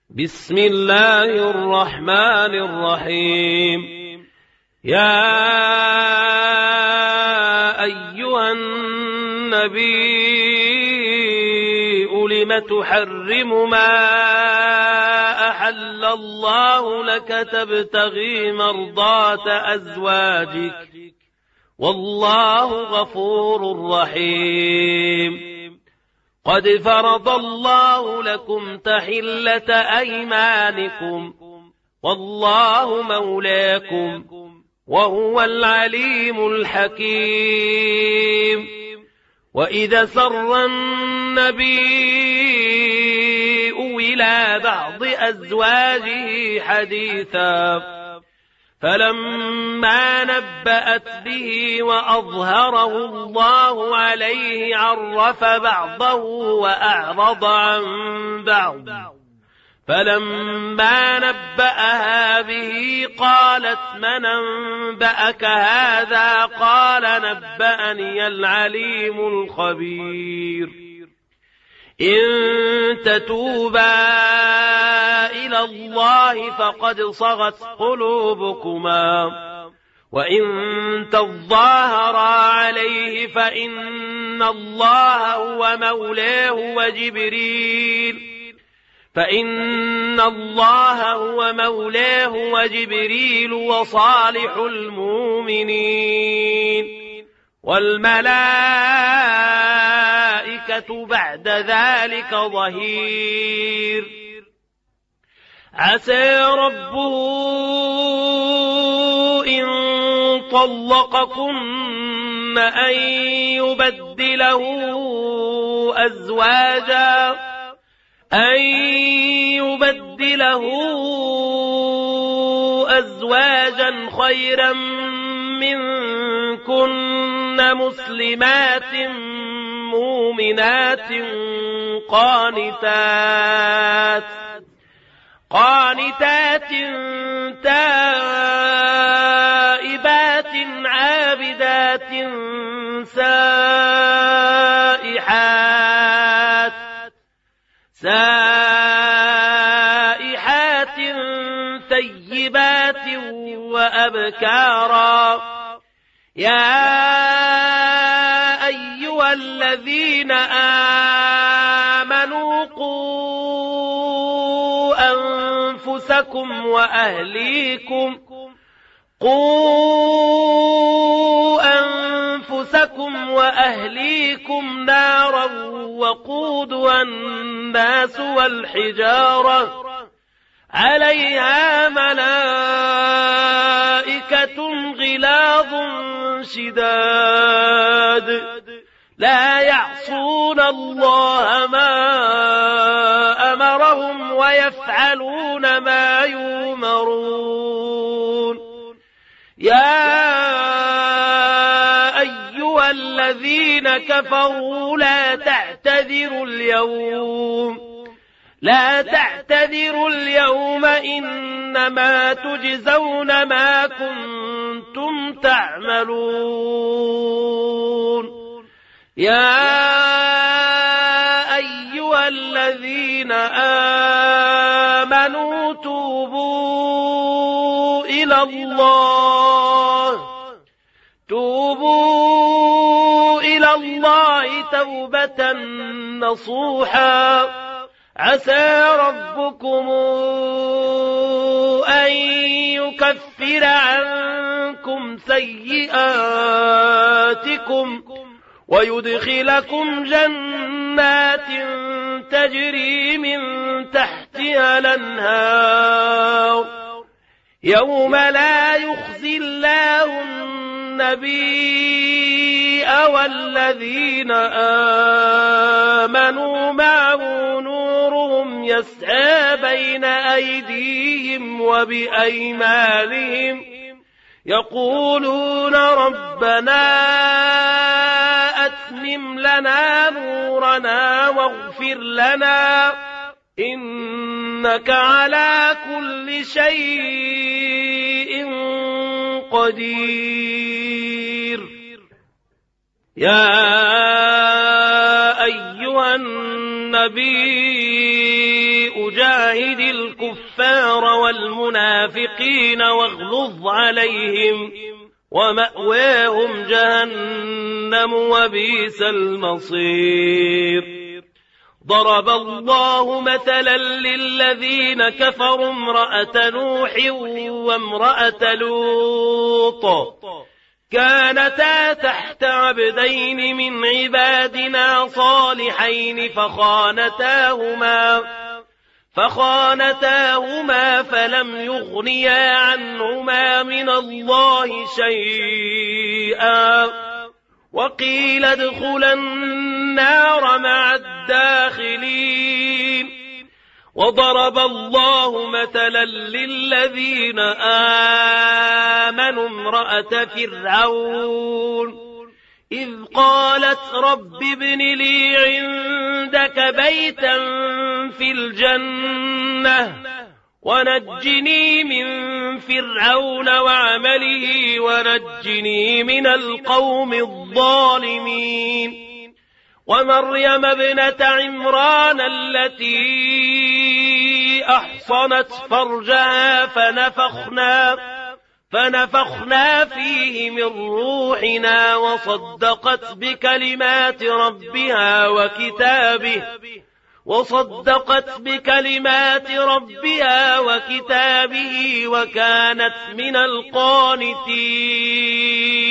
بسم الله الرحمن الرحيم. يا أيها النبي لم تحرم ما أحل الله لك تبتغي مرضات أزواجك والله غفور رحيم. قد فرض الله لكم تحلة أيمانكم والله مولاكم وهو العليم الحكيم. وإذا سر النبي إلى بعض أزواجه حديثا فلما نبأت به وأظهره الله عليه عرف بعضه وأعرض عن بعض. فلما نبأها به قالت من أنبأك هذا؟ قال نبأني العليم الخبير. إن تتوبا إلى الله فقد صغت قلوبكما وإن تظاهرا عليه فإن الله هو مولاه وجبريل وصالح المؤمنين والملائكة بعد ذلك ظهير. عسى ربه إن طلقكن أن يبدله أزواجا خيرا منكن مسلمات مؤمنات قانتات تائبات عابدات سائحات ثيبات وأبكارا. يا أيها الذين آمنوا قوا أنفسكم وأهليكم نارا وقودها الناس والحجارة عليها ملائكة غلاظ شداد لا يعصون الله ما أمرهم ويفعلون ما يؤمرون. يا أيها الذين كفروا لا تعتذروا اليوم إنما تجزون ما كنتم تعملون. يا أيها الذين آمنوا توبوا إلى الله توبة نصوحا عسى ربكم أن يكفر عنكم سيئاتكم ويدخلكم جنات تجري من تحتها الأنهار يوم لا يخزي الله النبي والذين آمنوا معه نورهم يسعى بين أيديهم وبأيمانهم يقولون ربنا أتمم لنا نورنا واغفر لنا إنك على كل شيء قدير. يا أيها النبي جاهد الكفار والمنافقين واغلظ عليهم ومأواهم جهنم وبئس المصير. ضرب الله مثلا للذين كفروا امرأة نوح وامرأة لوط كانتا تحت عبدين من عبادنا صالحين فخانتاهما فلم يغنيا عنهما من الله شيئا وقيل ادخلا النار مع الداخلين. وضرب الله مثلا للذين آمنوا امرأة فرعون إذ قالت رب ابن لي عندك بيتا في الجنة ونجني من فرعون وعمله ونجني من القوم الظالمين. ومريم ابنة عمران التي أحصنت فرجها فنفخنا فيه من روحنا وصدقت بكلمات ربها وكتابه وكانت من القانتين.